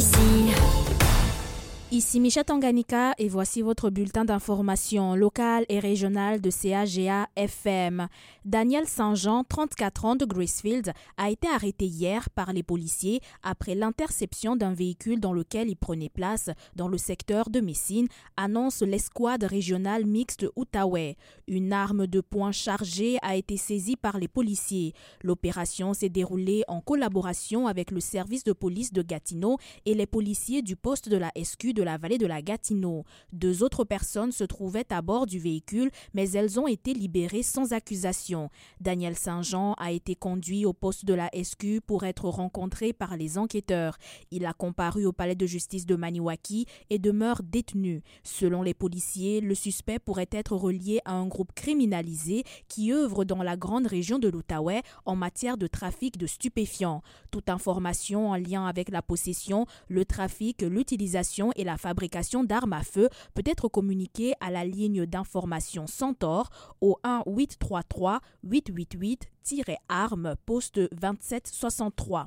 ici. Ici Micha Tanganyika et voici votre bulletin d'information locale et régionale de CAGA FM. Daniel Saint-Jean, 34 ans de Gracefield, a été arrêté hier par les policiers après l'interception d'un véhicule dans lequel il prenait place dans le secteur de Messine, annonce l'escouade régionale mixte Outaouais. Une arme de poing chargée a été saisie par les policiers. L'opération s'est déroulée en collaboration avec le service de police de Gatineau et les policiers du poste de la SQ de la vallée de la Gatineau. 2 autres personnes se trouvaient à bord du véhicule, mais elles ont été libérées sans accusation. Daniel Saint-Jean a été conduit au poste de la SQ pour être rencontré par les enquêteurs. Il a comparu au palais de justice de Maniwaki et demeure détenu. Selon les policiers, le suspect pourrait être relié à un groupe criminalisé qui œuvre dans la grande région de l'Outaouais en matière de trafic de stupéfiants. Toute information en lien avec la possession, le trafic, l'utilisation et la fabrication d'armes à feu peut être communiquée à la ligne d'information Centaure au 1-833-888-armes poste 2763.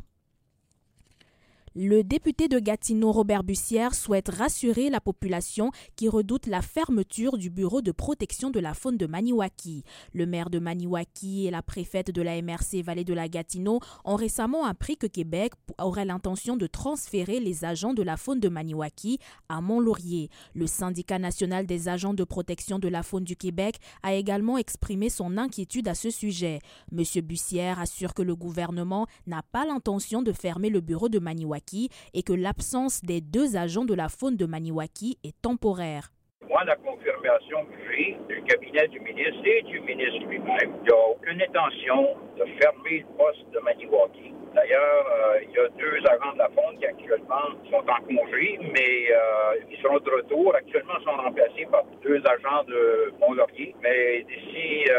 Le député de Gatineau, Robert Bussière, souhaite rassurer la population qui redoute la fermeture du bureau de protection de la faune de Maniwaki. Le maire de Maniwaki et la préfète de la MRC Vallée de la Gatineau ont récemment appris que Québec aurait l'intention de transférer les agents de la faune de Maniwaki à Mont-Laurier. Le syndicat national des agents de protection de la faune du Québec a également exprimé son inquiétude à ce sujet. M. Bussière assure que le gouvernement n'a pas l'intention de fermer le bureau de Maniwaki et que l'absence des 2 agents de la faune de Maniwaki est temporaire. Moi, la confirmation que j'ai du cabinet du ministre et du ministre lui-même, il n'y a aucune intention de fermer le poste de Maniwaki. D'ailleurs, il y a 2 agents de la faune qui actuellement sont en congé, mais ils seront de retour. Actuellement, ils sont remplacés par 2 agents de Mont-Laurier. Mais d'ici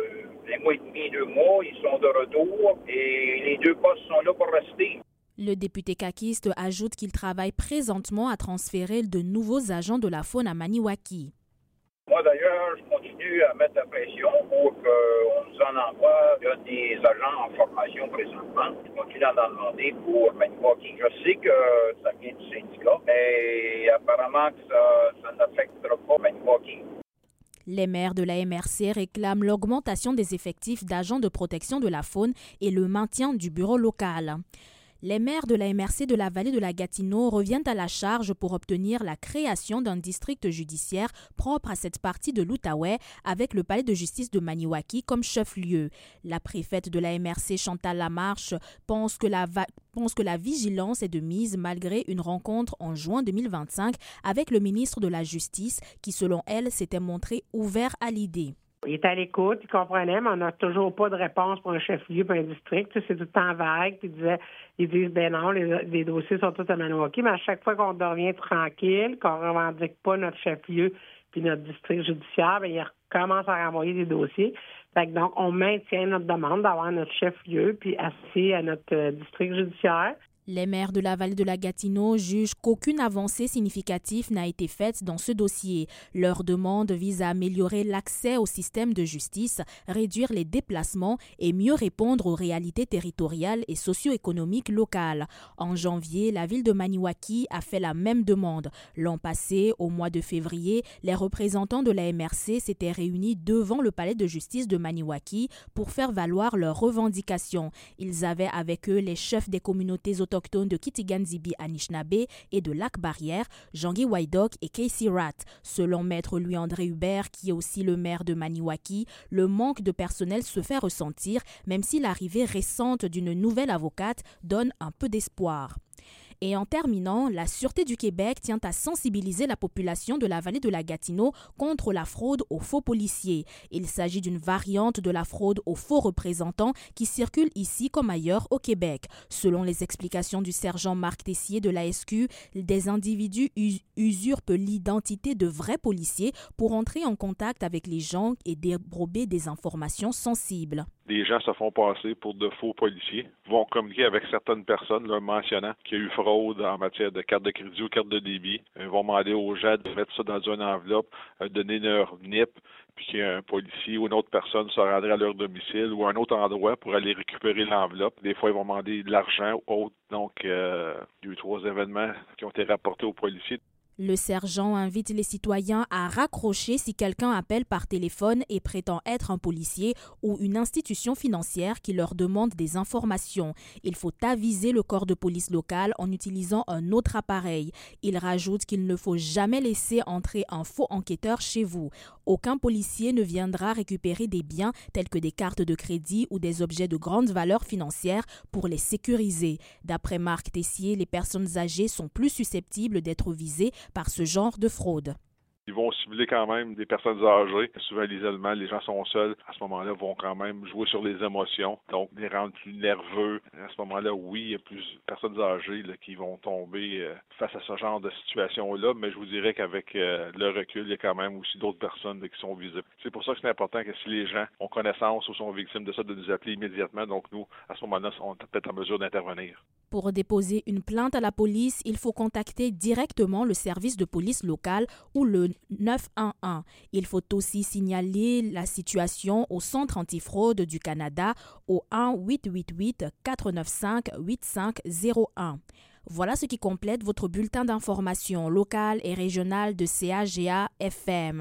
un mois et demi, 2 mois, ils sont de retour et les 2 postes sont là pour rester. Le député caquiste ajoute qu'il travaille présentement à transférer de nouveaux agents de la faune à Maniwaki. Moi, d'ailleurs, je continue à mettre la pression pour qu'on nous en envoie. Il y a des agents en formation présentement. Je continue à en demander pour Maniwaki. Je sais que ça vient du syndicat, mais apparemment que ça n'affectera pas Maniwaki. Les maires de la MRC réclament l'augmentation des effectifs d'agents de protection de la faune et le maintien du bureau local. Les maires de la MRC de la vallée de la Gatineau reviennent à la charge pour obtenir la création d'un district judiciaire propre à cette partie de l'Outaouais avec le palais de justice de Maniwaki comme chef-lieu. La préfète de la MRC, Chantal Lamarche, pense que la vigilance est de mise malgré une rencontre en juin 2025 avec le ministre de la Justice qui, selon elle, s'était montré ouvert à l'idée. Il était à l'écoute, il comprenait, mais on n'a toujours pas de réponse pour un chef-lieu pour un district. C'est tout le temps vague. Puis ils disent, ben non, les dossiers sont tous à Maniwaki, mais à chaque fois qu'on devient tranquille, qu'on ne revendique pas notre chef-lieu puis notre district judiciaire, ben ils recommencent à renvoyer des dossiers. Fait que donc, on maintient notre demande d'avoir notre chef-lieu puis associé à notre district judiciaire. Les maires de la vallée de la Gatineau jugent qu'aucune avancée significative n'a été faite dans ce dossier. Leur demande vise à améliorer l'accès au système de justice, réduire les déplacements et mieux répondre aux réalités territoriales et socio-économiques locales. En janvier, la ville de Maniwaki a fait la même demande. L'an passé, au mois de février, les représentants de la MRC s'étaient réunis devant le palais de justice de Maniwaki pour faire valoir leurs revendications. Ils avaient avec eux les chefs des communautés autochtones de Kitigan-Zibi Anishinaabe et de Lac-Barrière, Jean-Guy Wydock et Casey Ratt. Selon maître Louis-André Hubert, qui est aussi le maire de Maniwaki, le manque de personnel se fait ressentir, même si l'arrivée récente d'une nouvelle avocate donne un peu d'espoir. Et en terminant, la Sûreté du Québec tient à sensibiliser la population de la vallée de la Gatineau contre la fraude aux faux policiers. Il s'agit d'une variante de la fraude aux faux représentants qui circule ici comme ailleurs au Québec. Selon les explications du sergent Marc Tessier de la SQ, des individus usurpent l'identité de vrais policiers pour entrer en contact avec les gens et dérober des informations sensibles. Des gens se font passer pour de faux policiers, vont communiquer avec certaines personnes leur mentionnant qu'il y a eu fraude en matière de carte de crédit ou carte de débit. Ils vont demander aux gens de mettre ça dans une enveloppe, donner leur NIP, puis qu'un policier ou une autre personne se rendrait à leur domicile ou à un autre endroit pour aller récupérer l'enveloppe. Des fois, ils vont demander de l'argent ou autre. Donc, il y a eu 3 événements qui ont été rapportés aux policiers. Le sergent invite les citoyens à raccrocher si quelqu'un appelle par téléphone et prétend être un policier ou une institution financière qui leur demande des informations. Il faut aviser le corps de police local en utilisant un autre appareil. Il rajoute qu'il ne faut jamais laisser entrer un faux enquêteur chez vous. Aucun policier ne viendra récupérer des biens tels que des cartes de crédit ou des objets de grande valeur financière pour les sécuriser. D'après Marc Tessier, les personnes âgées sont plus susceptibles d'être visées par ce genre de fraude. Ils vont cibler quand même des personnes âgées. Souvent, l'isolement, les gens sont seuls. À ce moment-là, vont quand même jouer sur les émotions, donc les rendre plus nerveux. À ce moment-là, oui, il y a plus de personnes âgées là, qui vont tomber face à ce genre de situation-là, mais je vous dirais qu'avec le recul, il y a quand même aussi d'autres personnes là, qui sont visées. C'est pour ça que c'est important que si les gens ont connaissance ou sont victimes de ça, de nous appeler immédiatement. Donc nous, à ce moment-là, on est peut-être en mesure d'intervenir. Pour déposer une plainte à la police, il faut contacter directement le service de police local ou le 911. Il faut aussi signaler la situation au Centre antifraude du Canada au 1-888-495-8501. Voilà ce qui complète votre bulletin d'information locale et régionale de CAGA FM.